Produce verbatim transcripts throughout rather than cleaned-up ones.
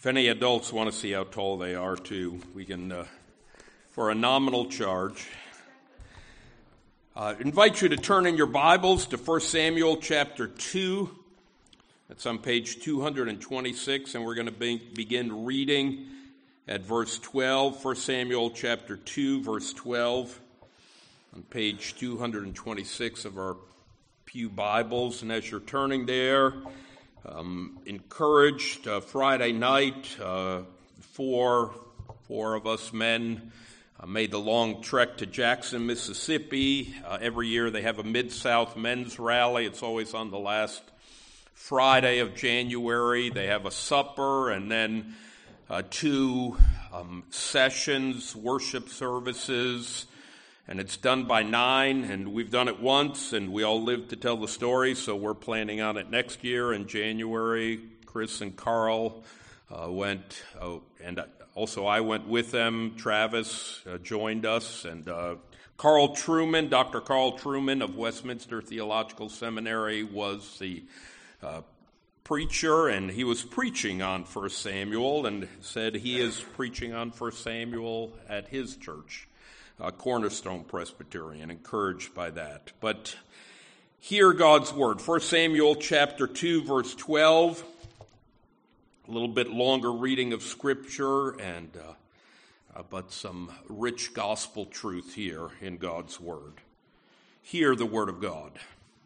If any adults want to see how tall they are, too, we can, uh, for a nominal charge. I uh, invite you to turn in your Bibles to First Samuel chapter two. It's on page two hundred twenty-six, and we're going to be, begin reading at verse twelve. First Samuel chapter two, verse twelve, on page two hundred twenty-six of our Pew Bibles. And as you're turning there, um, encouraged uh, Friday night, uh, four, four of us men Uh, made the long trek to Jackson, Mississippi. Uh, every year they have a Mid-South men's rally. It's always on the last Friday of January. They have a supper and then uh, two um, sessions, worship services, and it's done by nine, and we've done it once, and we all live to tell the story, so we're planning on it next year in January. Chris and Carl uh, went, oh, and Also, I went with them. Travis uh, joined us, and uh, Carl Truman, Doctor Carl Truman of Westminster Theological Seminary was the uh, preacher, and he was preaching on First Samuel, and said he is preaching on First Samuel at his church, uh, Cornerstone Presbyterian, encouraged by that. But hear God's word. First Samuel chapter two, verse twelve. A little bit longer reading of Scripture, and uh, uh, but some rich gospel truth here in God's Word. Hear the Word of God.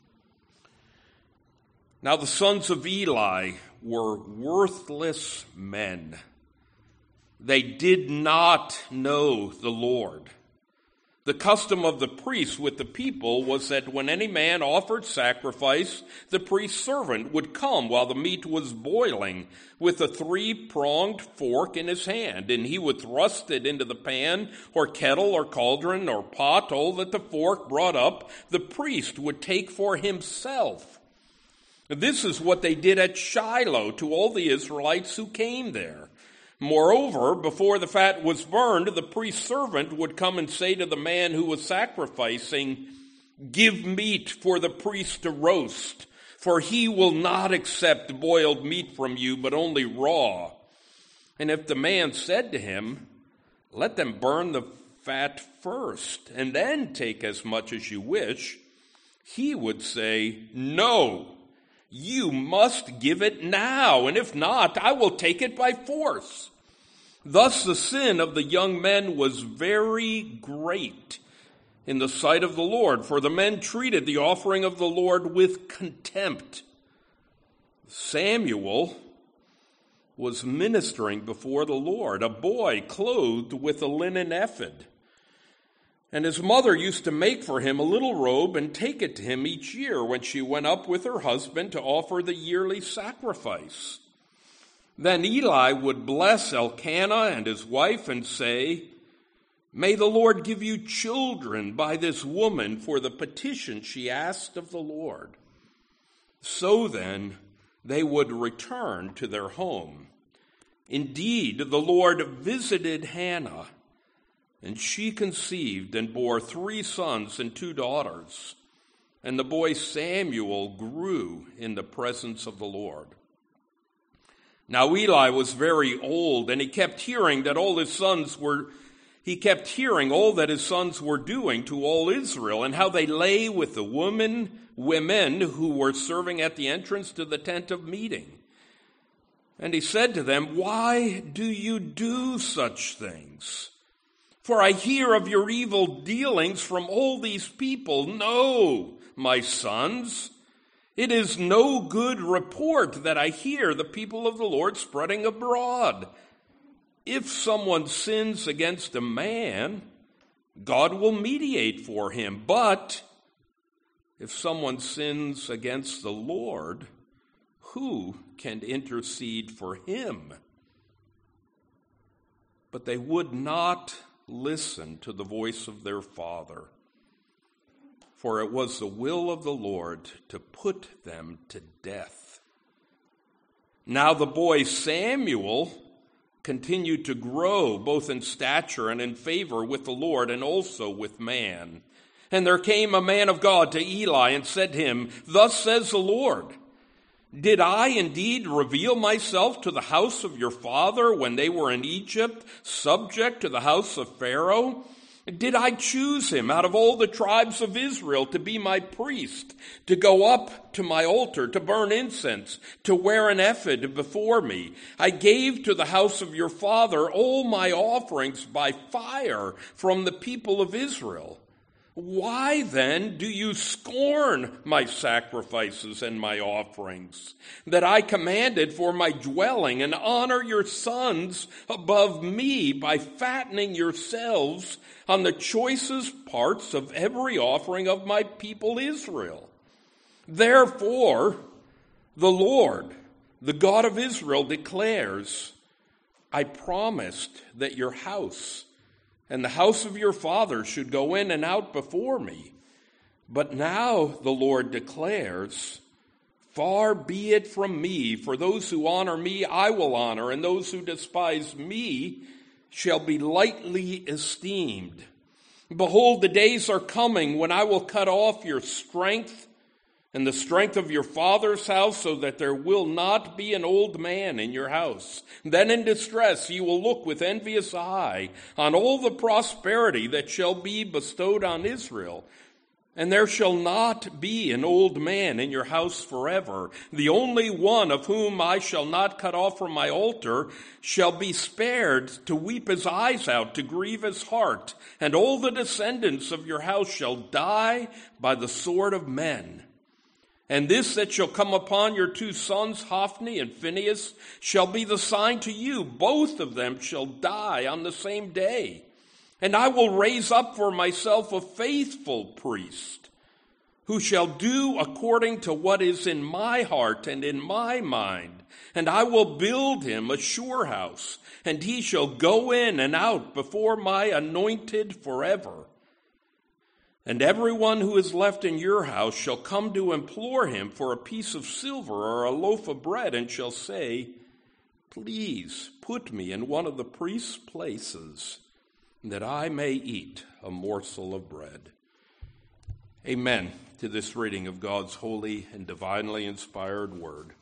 Now the sons of Eli were worthless men. They did not know the Lord. The custom of the priests with the people was that when any man offered sacrifice, the priest's servant would come while the meat was boiling with a three-pronged fork in his hand, and he would thrust it into the pan or kettle or cauldron or pot. All that the fork brought up, the priest would take for himself. This is what they did at Shiloh to all the Israelites who came there. Moreover, before the fat was burned, the priest's servant would come and say to the man who was sacrificing, "Give meat for the priest to roast, for he will not accept boiled meat from you, but only raw." And if the man said to him, "Let them burn the fat first, and then take as much as you wish," he would say, "No, you must give it now, and if not, I will take it by force." Thus the sin of the young men was very great in the sight of the Lord, for the men treated the offering of the Lord with contempt. Samuel was ministering before the Lord, a boy clothed with a linen ephod. And his mother used to make for him a little robe and take it to him each year when she went up with her husband to offer the yearly sacrifice. Then Eli would bless Elkanah and his wife and say, "May the Lord give you children by this woman for the petition she asked of the Lord." So then they would return to their home. Indeed, the Lord visited Hannah, and she conceived and bore three sons and two daughters. And the boy Samuel grew in the presence of the Lord. Now Eli was very old, and he kept hearing that all his sons were, he kept hearing all that his sons were doing to all Israel, and how they lay with the women, women who were serving at the entrance to the tent of meeting. And he said to them, "Why do you do such things? For I hear of your evil dealings from all these people. No, my sons, it is no good report that I hear the people of the Lord spreading abroad. If someone sins against a man, God will mediate for him. But if someone sins against the Lord, who can intercede for him?" But they would not listen to the voice of their father, for it was the will of the Lord to put them to death. Now the boy Samuel continued to grow both in stature and in favor with the Lord and also with man. And there came a man of God to Eli and said to him, "Thus says the Lord, Did I indeed reveal myself to the house of your father when they were in Egypt, subject to the house of Pharaoh? Did I choose him out of all the tribes of Israel to be my priest, to go up to my altar, to burn incense, to wear an ephod before me? I gave to the house of your father all my offerings by fire from the people of Israel. Why then do you scorn my sacrifices and my offerings that I commanded for my dwelling, and honor your sons above me by fattening yourselves on the choicest parts of every offering of my people Israel? Therefore, the Lord, the God of Israel, declares, I promised that your house and the house of your father should go in and out before me. But now the Lord declares, far be it from me, for those who honor me I will honor, and those who despise me shall be lightly esteemed. Behold, the days are coming when I will cut off your strength and the strength of your father's house, so that there will not be an old man in your house. Then in distress you will look with envious eye on all the prosperity that shall be bestowed on Israel. And there shall not be an old man in your house forever. The only one of whom I shall not cut off from my altar shall be spared to weep his eyes out, to grieve his heart. And all the descendants of your house shall die by the sword of men. And this that shall come upon your two sons, Hophni and Phinehas, shall be the sign to you. Both of them shall die on the same day. And I will raise up for myself a faithful priest, who shall do according to what is in my heart and in my mind. And I will build him a sure house, and he shall go in and out before my anointed forever. And everyone who is left in your house shall come to implore him for a piece of silver or a loaf of bread, and shall say, please put me in one of the priest's places, that I may eat a morsel of bread. Amen to this reading of God's holy and divinely inspired word.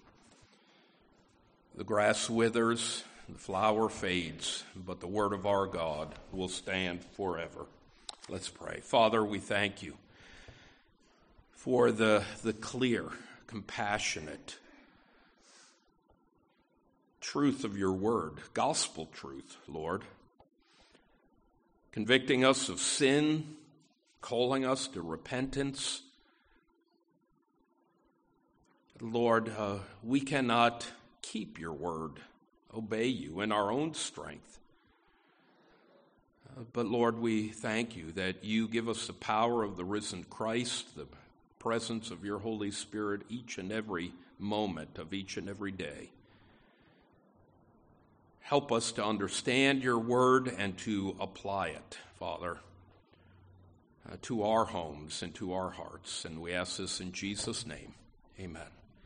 The grass withers, the flower fades, but the word of our God will stand forever. Let's pray. Father, we thank you for the, the clear, compassionate truth of your word, gospel truth, Lord, convicting us of sin, calling us to repentance. Lord, uh, we cannot keep your word, obey you in our own strength. But Lord, we thank you that you give us the power of the risen Christ, the presence of your Holy Spirit each and every moment of each and every day. Help us to understand your word and to apply it, Father, uh, to our homes and to our hearts. And we ask this in Jesus' name. Amen.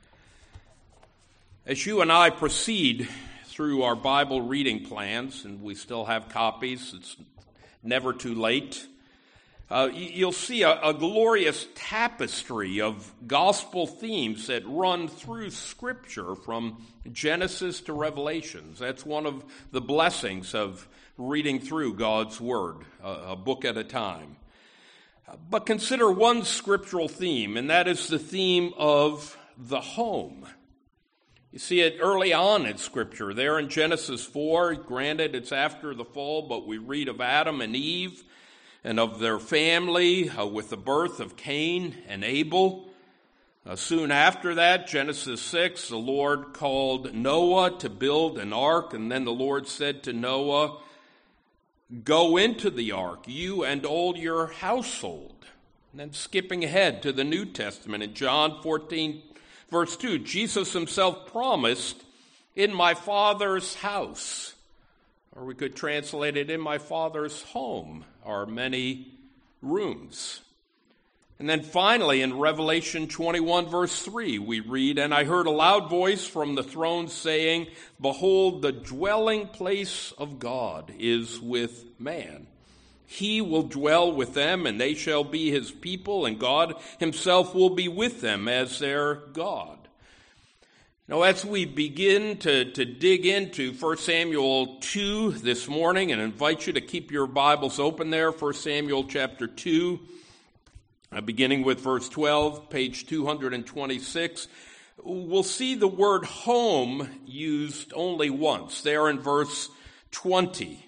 As you and I proceed through our Bible reading plans, and we still have copies, it's never too late, uh, you'll see a, a glorious tapestry of gospel themes that run through Scripture from Genesis to Revelations. That's one of the blessings of reading through God's Word, a, a book at a time. But consider one scriptural theme, and that is the theme of the home. You see it early on in Scripture. There in Genesis four, granted it's after the fall, but we read of Adam and Eve and of their family uh, with the birth of Cain and Abel. Uh, soon after that, Genesis six, the Lord called Noah to build an ark, and then the Lord said to Noah, go into the ark, you and all your household. And then skipping ahead to the New Testament in John fourteen, verse two, Jesus himself promised, in my Father's house, or we could translate it, in my Father's home are many rooms. And then finally in Revelation twenty-one, verse three, we read, and I heard a loud voice from the throne saying, behold, the dwelling place of God is with man. He will dwell with them, and they shall be his people, and God himself will be with them as their God. Now, as we begin to, to dig into First Samuel two this morning, and invite you to keep your Bibles open there, First Samuel chapter two, uh, beginning with verse twelve, page two hundred twenty-six, we'll see the word home used only once, there in verse twenty.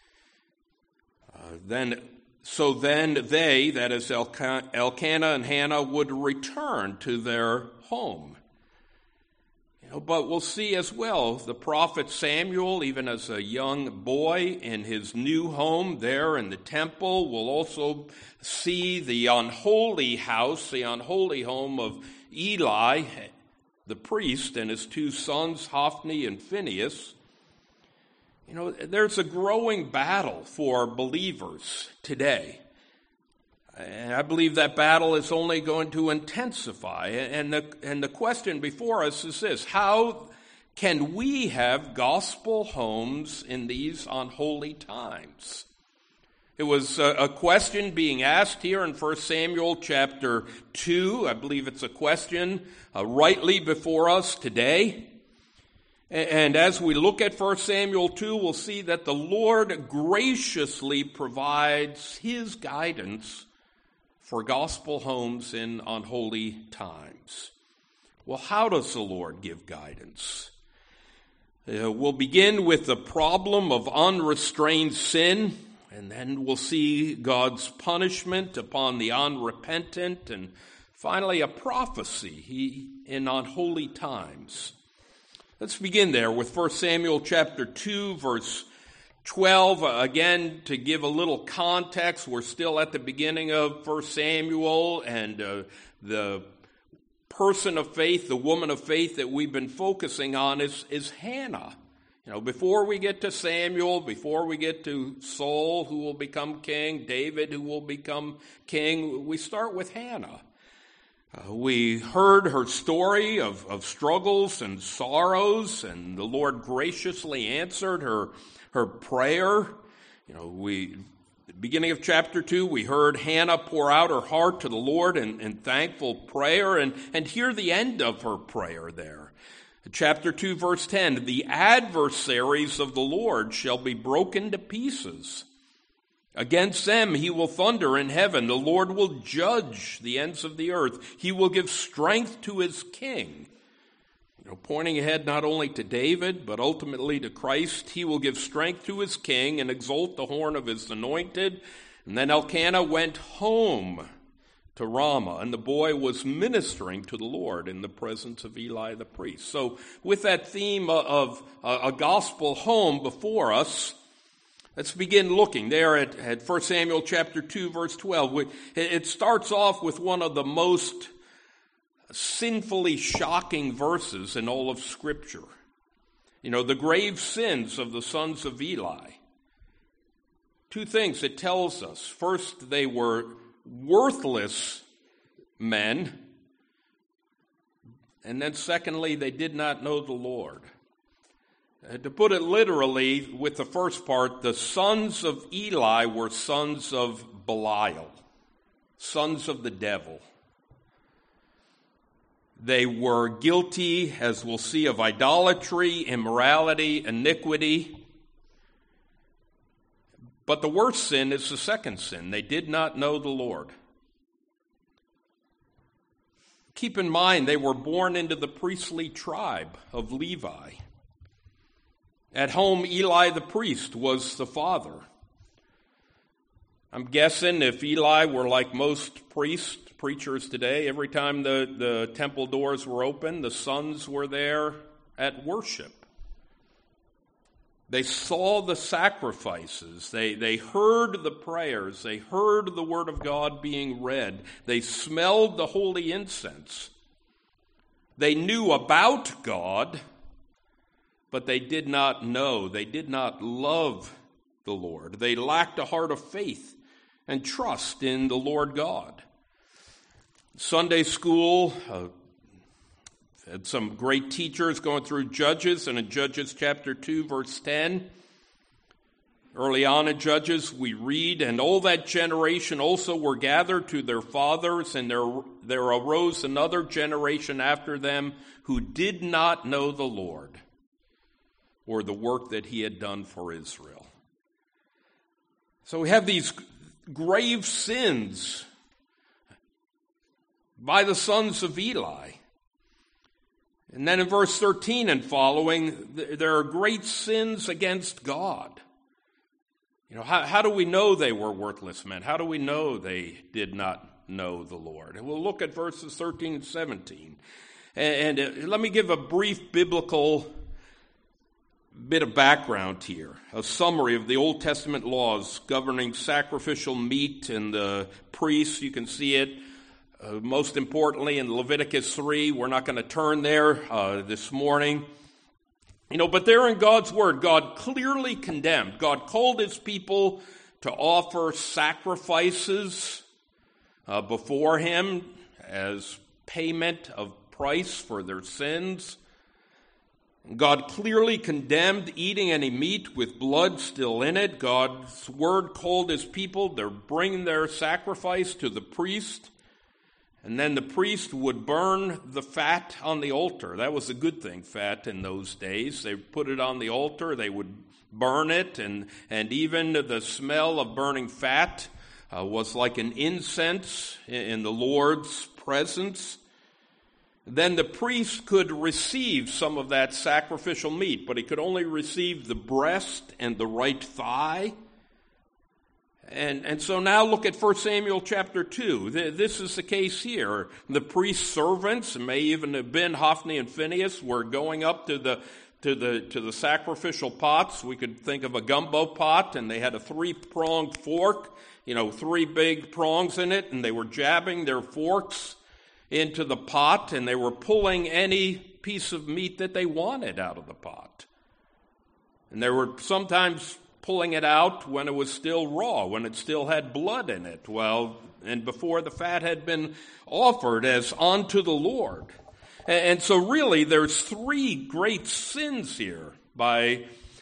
Uh, then, so then they, that is Elkanah and Hannah, would return to their home. You know, but we'll see as well the prophet Samuel, even as a young boy in his new home there in the temple. We'll also see the unholy house, the unholy home of Eli, the priest, and his two sons, Hophni and Phinehas. You know, there's a growing battle for believers today. And I believe that battle is only going to intensify. And the, and the question before us is this: how can we have gospel homes in these unholy times? It was a, a question being asked here in First Samuel chapter two. I believe it's a question uh, rightly before us today. And, and as we look at First Samuel two, we'll see that the Lord graciously provides his guidance for gospel homes in unholy times. Well, how does the Lord give guidance? Uh, we'll begin with the problem of unrestrained sin, and then we'll see God's punishment upon the unrepentant, and finally a prophecy in unholy times. Let's begin there with First Samuel chapter two, verse twelve. Again, to give a little context, we're still at the beginning of First Samuel, and uh, the person of faith, the woman of faith that we've been focusing on is, is Hannah. You know, before we get to Samuel, before we get to Saul, who will become king, David, who will become king, we start with Hannah. Uh, we heard her story of, of struggles and sorrows, and the Lord graciously answered her Her prayer. You know, we, the beginning of chapter two, we heard Hannah pour out her heart to the Lord in, in thankful prayer, and, and hear the end of her prayer there. Chapter two, verse ten, the adversaries of the Lord shall be broken to pieces. Against them he will thunder in heaven. The Lord will judge the ends of the earth. He will give strength to his king. You know, pointing ahead not only to David, but ultimately to Christ. He will give strength to his king and exalt the horn of his anointed. And then Elkanah went home to Ramah, and the boy was ministering to the Lord in the presence of Eli the priest. So with that theme of a gospel home before us, let's begin looking there at, at First Samuel chapter two, verse twelve. It starts off with one of the most sinfully shocking verses in all of Scripture. You know, the grave sins of the sons of Eli. Two things it tells us. First, they were worthless men. And then secondly, they did not know the Lord. Uh, to put it literally, with the first part, the sons of Eli were sons of Belial, sons of the devil. They were guilty, as we'll see, of idolatry, immorality, iniquity. But the worst sin is the second sin. They did not know the Lord. Keep in mind, they were born into the priestly tribe of Levi. At home, Eli the priest was the father. I'm guessing if Eli were like most priests, preachers today, every time the, the temple doors were open, the sons were there at worship. They saw the sacrifices. They, they heard the prayers. They heard the word of God being read. They smelled the holy incense. They knew about God, but they did not know. They did not love the Lord. They lacked a heart of faith and trust in the Lord God. Sunday school, uh, had some great teachers going through Judges, and in Judges chapter two, verse ten, Early on in Judges, we read, "And all that generation also were gathered to their fathers, and there, there arose another generation after them who did not know the Lord or the work that he had done for Israel." So we have these grave sins by the sons of Eli. And then in verse thirteen and following, there are great sins against God. You know, how, how do we know they were worthless men? How do we know they did not know the Lord? And we'll look at verses thirteen and seventeen. And, and uh, let me give a brief biblical bit of background here, a summary of the Old Testament laws governing sacrificial meat and the priests. You can see it uh, most importantly in Leviticus three. We're not going to turn there uh, this morning. You know, but there in God's word, God clearly condemned. God called his people to offer sacrifices uh, before him as payment of price for their sins. God clearly condemned eating any meat with blood still in it. God's word called his people to bring their sacrifice to the priest, and then the priest would burn the fat on the altar. That was a good thing, fat in those days. They put it on the altar, they would burn it, and, and even the smell of burning fat uh, was like an incense in the Lord's presence. Then the priest could receive some of that sacrificial meat, but he could only receive the breast and the right thigh. And, and so now look at First Samuel chapter two. This is the case here. The priest's servants, may even have been Hophni and Phinehas, were going up to the to the to the sacrificial pots. We could think of a gumbo pot, and they had a three-pronged fork, you know, three big prongs in it, and they were jabbing their forks into the pot, and they were pulling any piece of meat that they wanted out of the pot. And they were sometimes pulling it out when it was still raw, when it still had blood in it, well, and before the fat had been offered as unto the Lord. And so really there's three great sins here by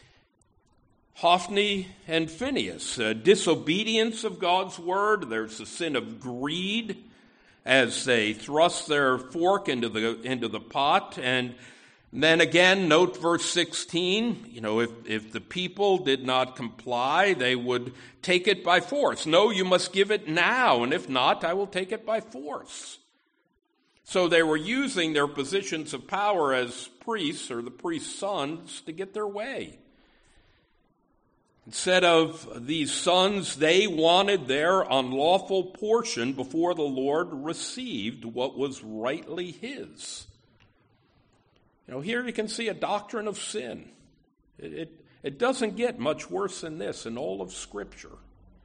Hophni and Phinehas. Uh, disobedience of God's word. There's the sin of greed as they thrust their fork into the into the pot. And then again, note verse sixteen, you know, if, if the people did not comply, they would take it by force. No, you must give it now, and if not, I will take it by force. So they were using their positions of power as priests or the priest's sons to get their way. Instead of these sons, they wanted their unlawful portion before the Lord received what was rightly his. You know, here you can see a doctrine of sin. It, it, it doesn't get much worse than this in all of Scripture.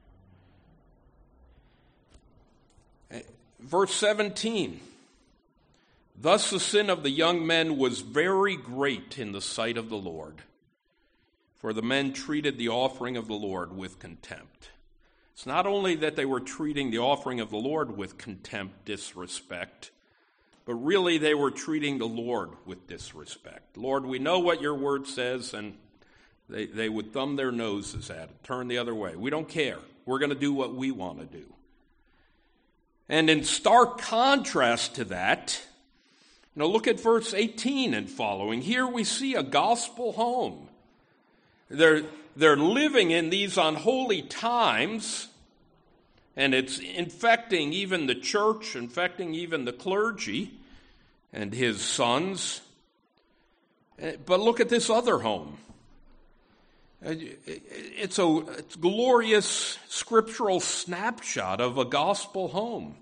Verse seventeen. Thus the sin of the young men was very great in the sight of the Lord, for the men treated the offering of the Lord with contempt. It's not only that they were treating the offering of the Lord with contempt, disrespect, but really they were treating the Lord with disrespect. Lord, we know what your word says, and they, they would thumb their noses at it, turn the other way. We don't care. We're going to do what we want to do. And in stark contrast to that, now look at verse eighteen and following. Here we see a gospel home. They're, they're living in these unholy times, and it's infecting even the church, infecting even the clergy and his sons. But look at this other home. It's a, it's a glorious scriptural snapshot of a gospel home.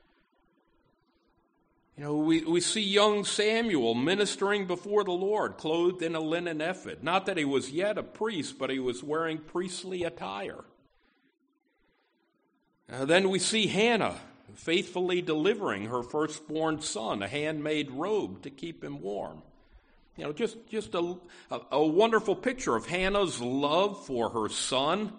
You know, we, we see young Samuel ministering before the Lord, clothed in a linen ephod. Not that he was yet a priest, but he was wearing priestly attire. Uh, then we see Hannah faithfully delivering her firstborn son, a handmade robe to keep him warm. You know, just, just a, a, a wonderful picture of Hannah's love for her son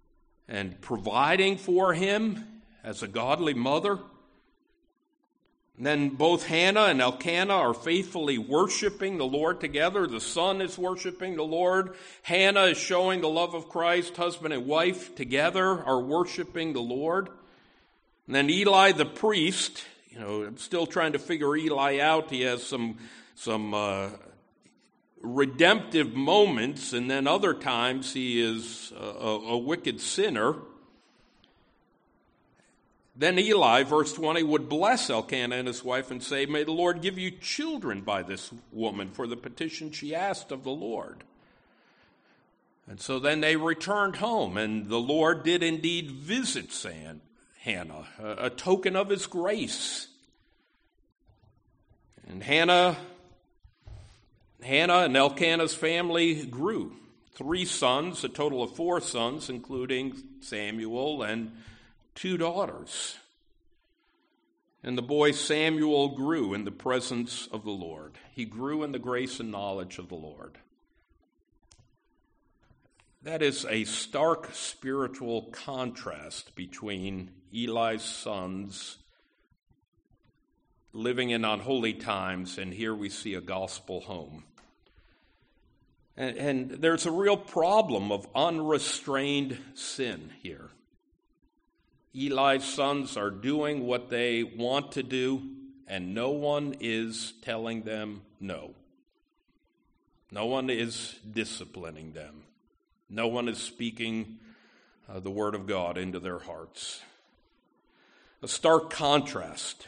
and providing for him as a godly mother. And then both Hannah and Elkanah are faithfully worshiping the Lord together. The son is worshiping the Lord. Hannah is showing the love of Christ. Husband and wife together are worshiping the Lord. And then Eli the priest, you know, I'm still trying to figure Eli out. He has some, some uh, redemptive moments, and then other times he is a, a, a wicked sinner. Then Eli, verse twenty, would bless Elkanah and his wife and say, "May the Lord give you children by this woman for the petition she asked of the Lord." And so then they returned home, and the Lord did indeed visit San, Hannah, a, a token of his grace. And Hannah, Hannah and Elkanah's family grew. Three sons, a total of four sons, including Samuel, and two daughters. And the boy Samuel grew in the presence of the Lord. He grew in the grace and knowledge of the Lord. That is a stark spiritual contrast between Eli's sons living in unholy times, and here we see a gospel home. And, and there's a real problem of unrestrained sin here. Eli's sons are doing what they want to do, and no one is telling them no. No one is disciplining them. No one is speaking uh, the word of God into their hearts. A stark contrast.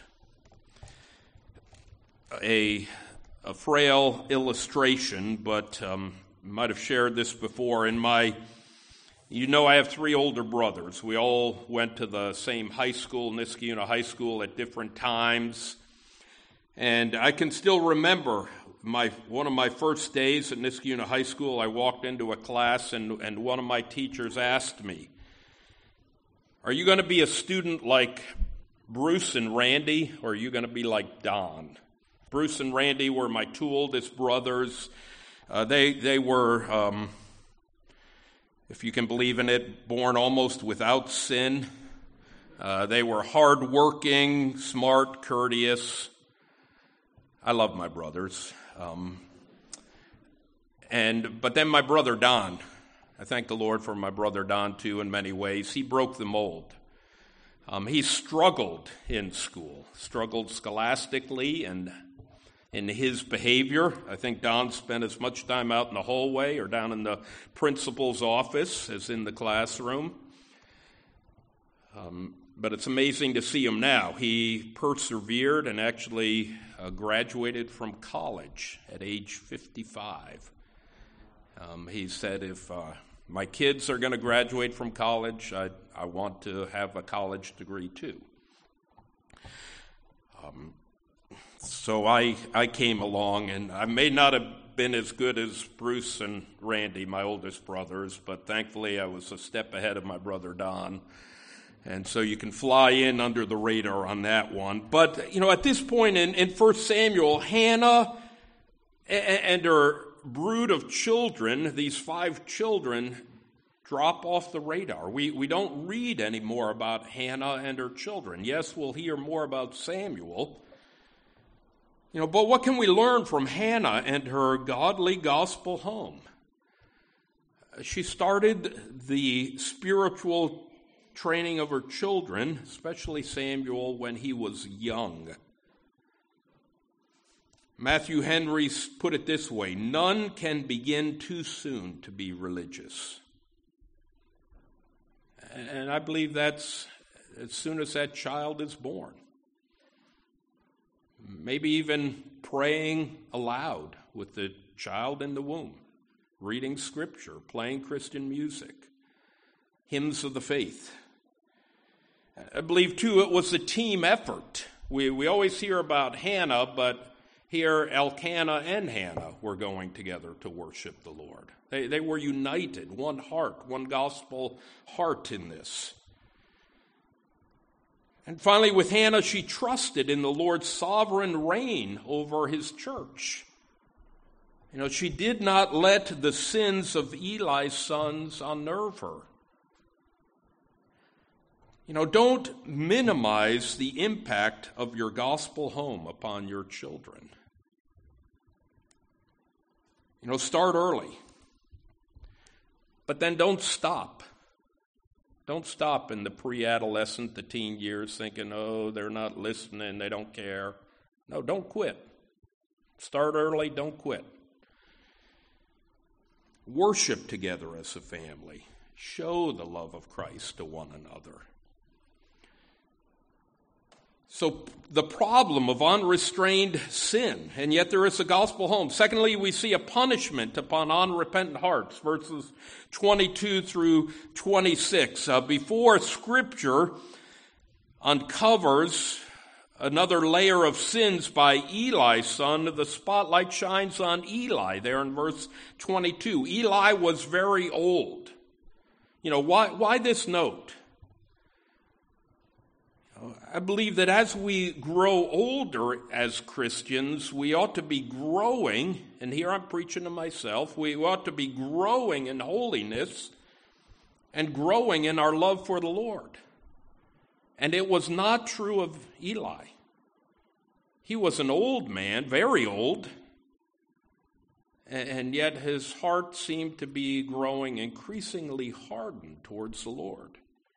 A, a frail illustration, but um, I might have shared this before. In my You know I have three older brothers. We all went to the same high school, Niskayuna High School, at different times. And I can still remember my one of my first days at Niskayuna High School. I walked into a class, and, and one of my teachers asked me, "Are you going to be a student like Bruce and Randy, or are you going to be like Don?" Bruce and Randy were my two oldest brothers. Uh, they, they were... Um, If you can believe in it, born almost without sin. Uh, they were hardworking, smart, courteous. I love my brothers. Um, and but then my brother Don. I thank the Lord for my brother Don, too, in many ways. He broke the mold. Um, he struggled in school, struggled scholastically and in his behavior. I think Don spent as much time out in the hallway or down in the principal's office as in the classroom. Um, but it's amazing to see him now. He persevered and actually uh, graduated from college at age fifty-five. Um, he said, if uh, my kids are going to graduate from college, I, I want to have a college degree too. Um, So I, I came along, and I may not have been as good as Bruce and Randy, my oldest brothers, but thankfully I was a step ahead of my brother Don. And so you can fly in under the radar on that one. But, you know, at this point in, in First Samuel, Hannah and her brood of children, these five children, drop off the radar. We, we don't read anymore about Hannah and her children. Yes, we'll hear more about Samuel. You know, but what can we learn from Hannah and her godly gospel home? She started the spiritual training of her children, especially Samuel, when he was young. Matthew Henry put it this way: none can begin too soon to be religious. And I believe that's as soon as that child is born. Maybe even praying aloud with the child in the womb, reading scripture, playing Christian music, hymns of the faith. I believe, too, it was a team effort. We, we always hear about Hannah, but here Elkanah and Hannah were going together to worship the Lord. They, they were united, one heart, one gospel heart in this. And finally, with Hannah, she trusted in the Lord's sovereign reign over his church. You know, she did not let the sins of Eli's sons unnerve her. You know, don't minimize the impact of your gospel home upon your children. You know, start early. But then don't stop. Don't stop in the pre-adolescent, the teen years thinking, oh, they're not listening, they don't care. No, don't quit. Start early, don't quit. Worship together as a family. Show the love of Christ to one another. So the problem of unrestrained sin, and yet there is a gospel home. Secondly, we see a punishment upon unrepentant hearts, verses twenty-two through twenty-six. Uh, before Scripture uncovers another layer of sins by Eli's son, the spotlight shines on Eli there in verse twenty-two. Eli was very old. You know, why, why this note? I believe that as we grow older as Christians, we ought to be growing, and here I'm preaching to myself, we ought to be growing in holiness and growing in our love for the Lord. And it was not true of Eli. He was an old man, very old, and yet his heart seemed to be growing increasingly hardened towards the Lord.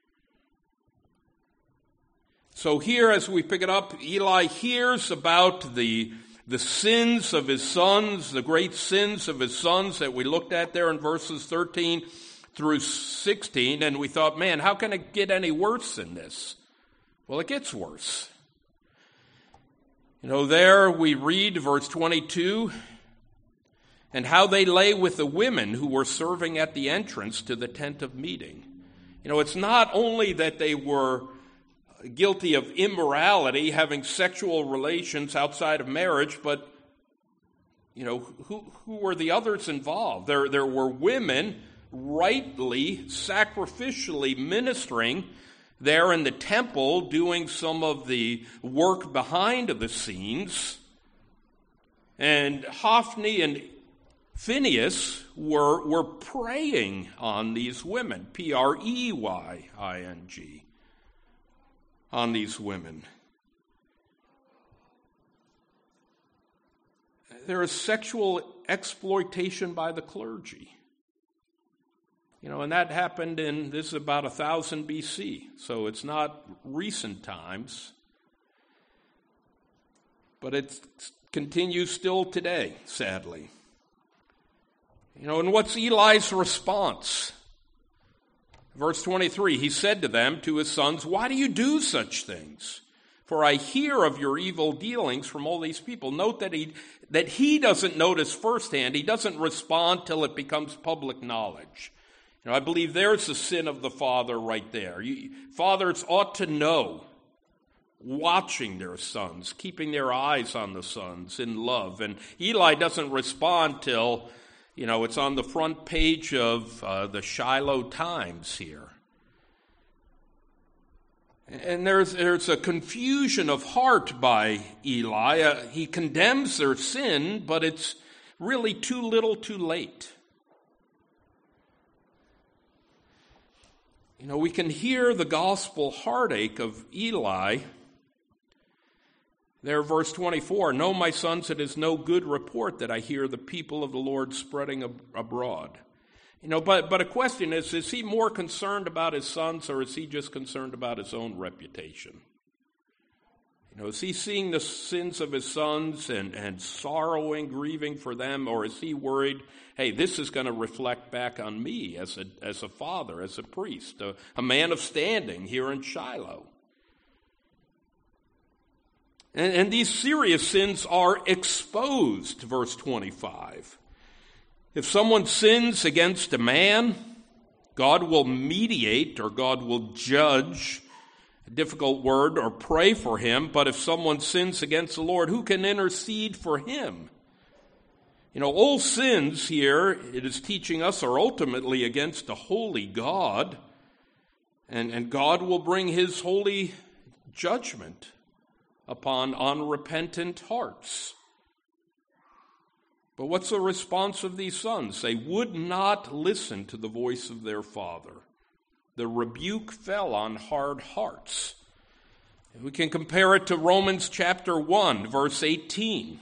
So here, as we pick it up, Eli hears about the, the sins of his sons, the great sins of his sons that we looked at there in verses thirteen through sixteen, and we thought, man, how can it get any worse than this? Well, it gets worse. You know, there we read verse twenty-two, and how they lay with the women who were serving at the entrance to the tent of meeting. You know, it's not only that they were guilty of immorality, having sexual relations outside of marriage, but, you know, who, who were the others involved? There, there were women rightly, sacrificially ministering there in the temple, doing some of the work behind the scenes. And Hophni and Phinehas were, were preying on these women, P R E Y I N G. On these women. There is sexual exploitation by the clergy. You know, and that happened in, this is about one thousand B C, so it's not recent times. But it continues still today, sadly. You know, and what's Eli's response? Verse twenty-three, he said to them, to his sons, why do you do such things? For I hear of your evil dealings from all these people. Note that he, that he doesn't notice firsthand. He doesn't respond till it becomes public knowledge. You know, I believe there's the sin of the father right there. You, fathers ought to know, watching their sons, keeping their eyes on the sons in love. And Eli doesn't respond till, you know, it's on the front page of uh, the Shiloh Times here. And there's, there's a confusion of heart by Eli. Uh, he condemns their sin, but it's really too little too late. You know, we can hear the gospel heartache of Eli. There, verse twenty-four, no, my sons, it is no good report that I hear the people of the Lord spreading ab- abroad. You know, but, but a question is, is he more concerned about his sons, or is he just concerned about his own reputation? You know, is he seeing the sins of his sons and, and sorrowing, grieving for them, or is he worried, hey, this is going to reflect back on me as a, as a father, as a priest, a, a man of standing here in Shiloh? And, and these serious sins are exposed, verse twenty-five. If someone sins against a man, God will mediate, or God will judge, a difficult word, or pray for him. But if someone sins against the Lord, who can intercede for him? You know, all sins here, it is teaching us, are ultimately against a holy God. And, and God will bring his holy judgment upon unrepentant hearts. But what's the response of these sons? They would not listen to the voice of their father. The rebuke fell on hard hearts. We can compare it to Romans chapter one, verse eighteen.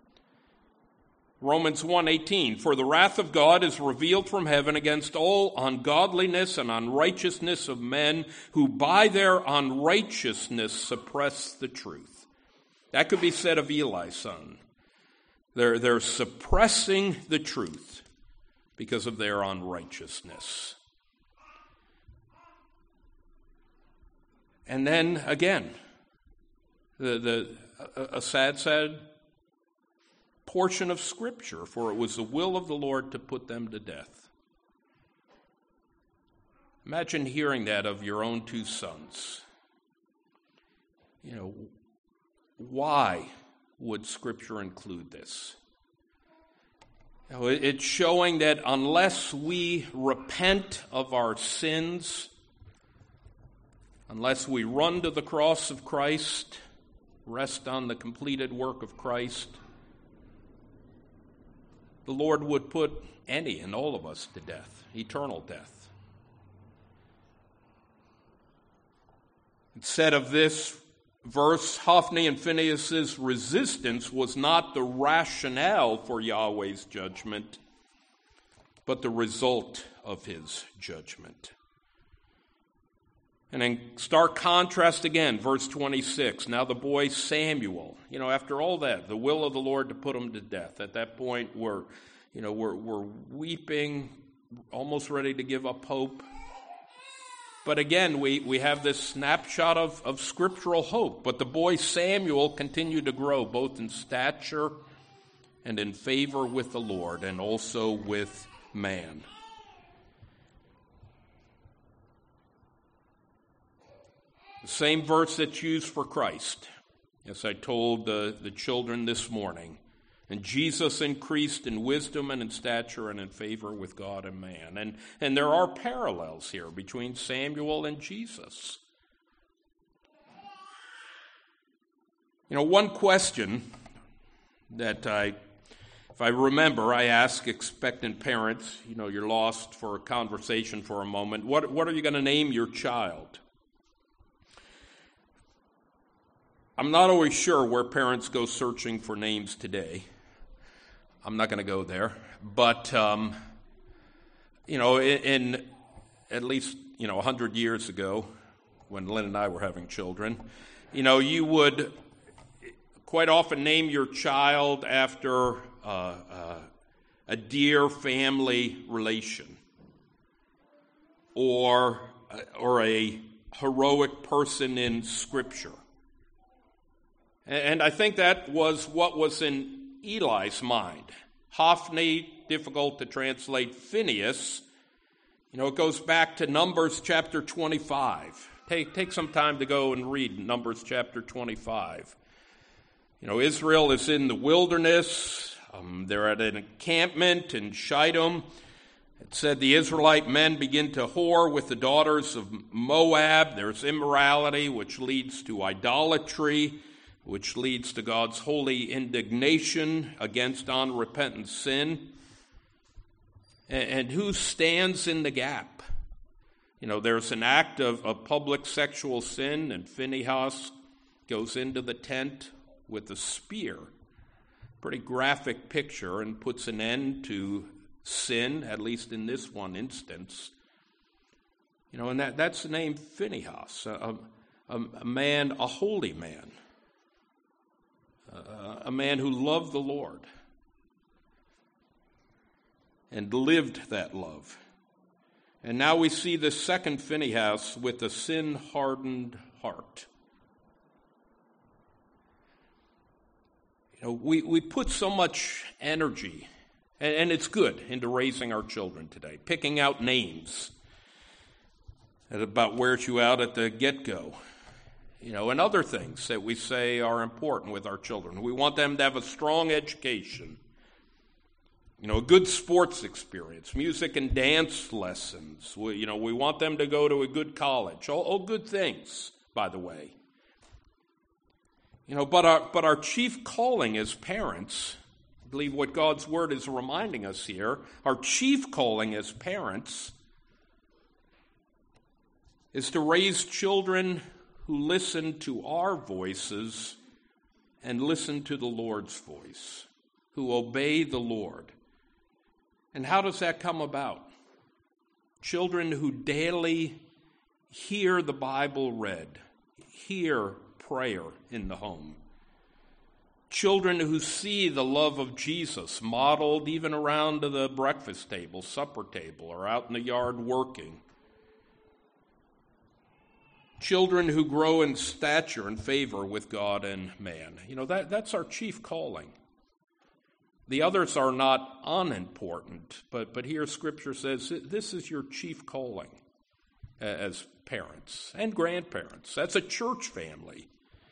Romans one eighteen, for the wrath of God is revealed from heaven against all ungodliness and unrighteousness of men who by their unrighteousness suppress the truth. That could be said of Eli's son. They're, they're suppressing the truth because of their unrighteousness. And then again, the, the a, a sad, sad portion of Scripture, for it was the will of the Lord to put them to death. Imagine hearing that of your own two sons. You know, why would Scripture include this? You know, it's showing that unless we repent of our sins, unless we run to the cross of Christ, rest on the completed work of Christ, the Lord would put any and all of us to death, eternal death. It said of this verse, Hophni and Phinehas' resistance was not the rationale for Yahweh's judgment, but the result of his judgment. And in stark contrast again, verse twenty-six, now the boy Samuel, you know, after all that, the will of the Lord to put him to death. At that point, we're, you know, we're, we're weeping, almost ready to give up hope. But again, we, we have this snapshot of, of scriptural hope. But the boy Samuel continued to grow, both in stature and in favor with the Lord, and also with man. The same verse that's used for Christ, as I told the, the children this morning. And Jesus increased in wisdom and in stature and in favor with God and man. And, and there are parallels here between Samuel and Jesus. You know, one question that I, if I remember, I ask expectant parents, you know, you're lost for a conversation for a moment, what, what are you going to name your child? I'm not always sure where parents go searching for names today. I'm not going to go there. But, um, you know, in, in at least, you know, one hundred years ago, when Lynn and I were having children, you know, you would quite often name your child after uh, uh, a dear family relation or, or a heroic person in Scripture. And I think that was what was in Eli's mind. Hophni, difficult to translate. Phinehas, you know, it goes back to Numbers chapter twenty-five. Take, take some time to go and read Numbers chapter twenty-five. You know, Israel is in the wilderness. Um, they're at an encampment in Shittim. It said the Israelite men begin to whore with the daughters of Moab. There's immorality, which leads to idolatry, which leads to God's holy indignation against unrepentant sin. And, and who stands in the gap? You know, there's an act of, of public sexual sin, and Phinehas goes into the tent with a spear. Pretty graphic picture, and puts an end to sin, at least in this one instance. You know, and that, that's the name Phinehas, a, a, a man, a holy man. Uh, a man who loved the Lord and lived that love. And now we see the second Phinehas with a sin-hardened heart. You know, we, we put so much energy, and, and it's good, into raising our children today, picking out names. That about wears you out at the get-go. You know, and other things that we say are important with our children. We want them to have a strong education, you know, a good sports experience, music and dance lessons. We, you know, we want them to go to a good college. All, all good things, by the way. You know, but our, but our chief calling as parents, I believe what God's Word is reminding us here, our chief calling as parents is to raise children who listen to our voices and listen to the Lord's voice, who obey the Lord. And how does that come about? Children who daily hear the Bible read, hear prayer in the home. Children who see the love of Jesus modeled even around the breakfast table, supper table, or out in the yard working. Children who grow in stature and favor with God and man. You know, that, that's our chief calling. The others are not unimportant, but, but here Scripture says this is your chief calling as parents and grandparents, as a church family.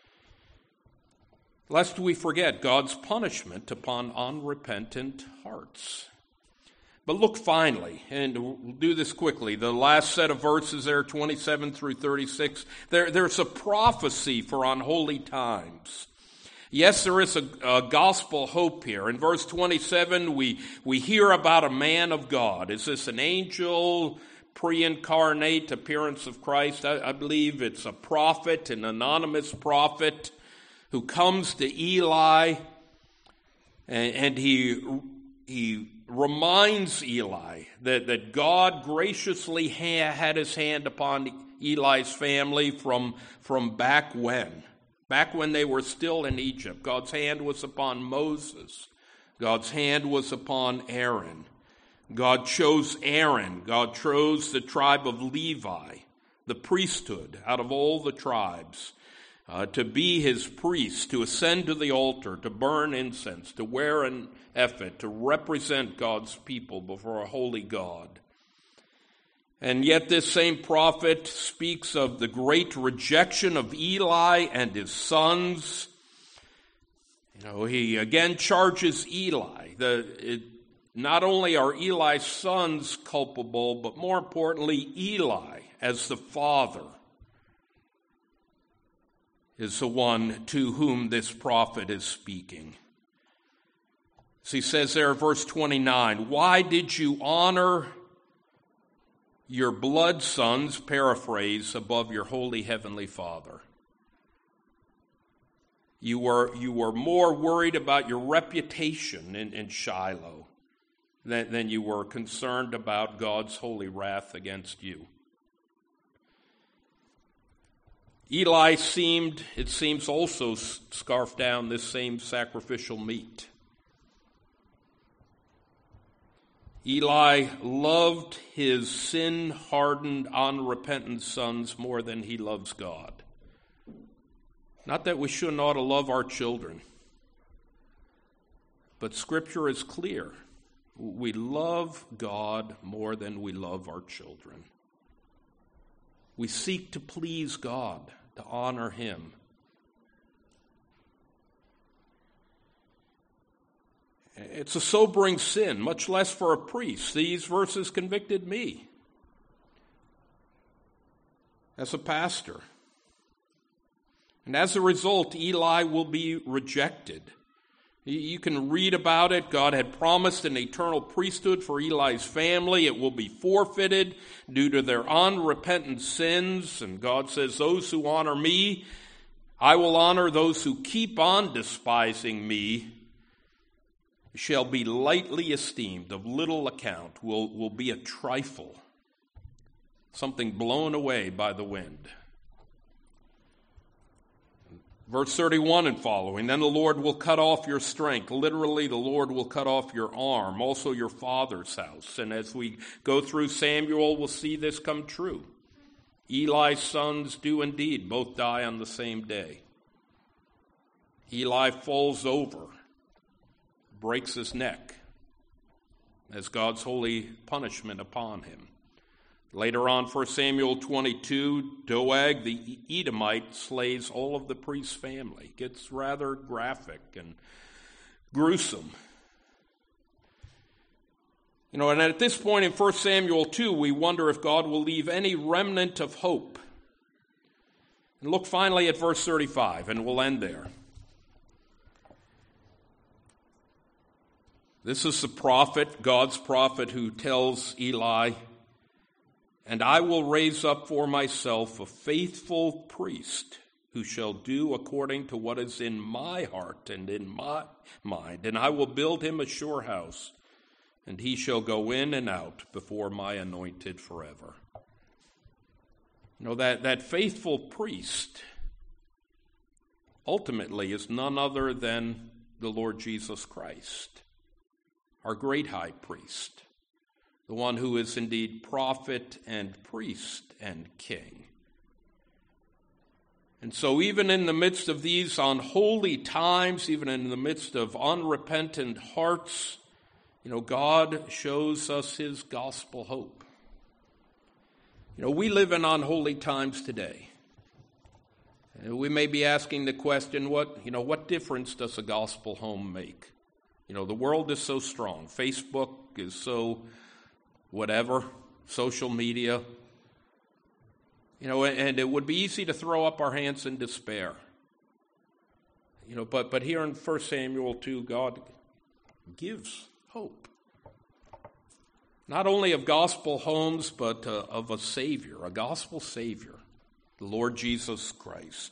Lest we forget God's punishment upon unrepentant hearts. But look finally, and we'll do this quickly, the last set of verses there, twenty-seven through thirty-six, there, there's a prophecy for unholy times. Yes, there is a, a gospel hope here. In verse twenty-seven, we, we hear about a man of God. Is this an angel, pre-incarnate appearance of Christ? I, I believe it's a prophet, an anonymous prophet, who comes to Eli, and, and he, he reminds Eli that, that God graciously ha- had his hand upon Eli's family from, from back when. Back when they were still in Egypt. God's hand was upon Moses. God's hand was upon Aaron. God chose Aaron. God chose the tribe of Levi, the priesthood out of all the tribes, uh, to be his priest, to ascend to the altar, to burn incense, to wear an ephod, to represent God's people before a holy God. And yet this same prophet speaks of the great rejection of Eli and his sons. You know, he again charges Eli. The, it, not only are Eli's sons culpable, but more importantly, Eli, as the father, is the one to whom this prophet is speaking. So he says there, verse twenty-nine, why did you honor your blood sons, paraphrase, above your holy heavenly Father? You were, you were more worried about your reputation in, in Shiloh than, than you were concerned about God's holy wrath against you. Eli seemed, it seems, also scarfed down this same sacrificial meat. Eli loved his sin-hardened, unrepentant sons more than he loves God. Not that we shouldn't ought to love our children, but Scripture is clear. We love God more than we love our children. We seek to please God, to honor Him. It's a sobering sin, much less for a priest. These verses convicted me as a pastor. And as a result, Eli will be rejected. You can read about it. God had promised an eternal priesthood for Eli's family. It will be forfeited due to their unrepentant sins. And God says, those who honor me, I will honor. Those who keep on despising me shall be lightly esteemed, of little account, will, will be a trifle, something blown away by the wind. Verse thirty-one and following, then the Lord will cut off your strength. Literally, the Lord will cut off your arm, also your father's house. And as we go through Samuel, we'll see this come true. Eli's sons do indeed both die on the same day. Eli falls over, breaks his neck as God's holy punishment upon him. Later on, First Samuel twenty-two, Doeg the Edomite slays all of the priest's family. It gets rather graphic and gruesome. You know, and at this point in First Samuel two, we wonder if God will leave any remnant of hope. And look finally at verse thirty-five, and we'll end there. This is the prophet, God's prophet, who tells Eli, And I will raise up for myself a faithful priest who shall do according to what is in my heart and in my mind. And I will build him a sure house, and he shall go in and out before my anointed forever. You know, that, that faithful priest ultimately is none other than the Lord Jesus Christ, our great high priest, the one who is indeed prophet and priest and king. And so even in the midst of these unholy times, even in the midst of unrepentant hearts, you know, God shows us his gospel hope. You know, we live in unholy times today. And we may be asking the question, what, you know, what difference does a gospel home make? You know, the world is so strong. Facebook is so whatever, social media. You know, and it would be easy to throw up our hands in despair. You know, but but here in First Samuel two, God gives hope. Not only of gospel homes, but uh, of a Savior, a gospel Savior, the Lord Jesus Christ.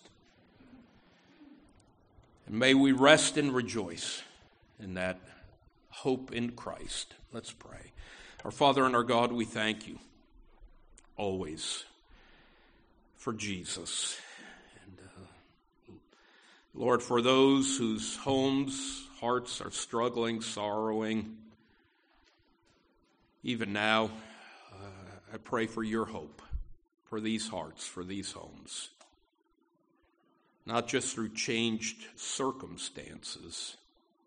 And may we rest and rejoice in that hope in Christ. Let's pray. Our Father and our God, we thank you always for Jesus. And uh, Lord, for those whose homes, hearts are struggling, sorrowing, even now, uh, I pray for your hope, for these hearts, for these homes. Not just through changed circumstances,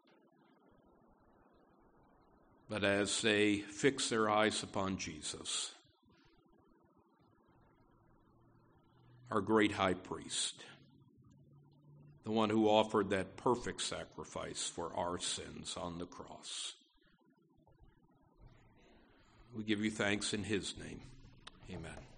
but as they fix their eyes upon Jesus, our great high priest, the one who offered that perfect sacrifice for our sins on the cross. We give you thanks in his name. Amen.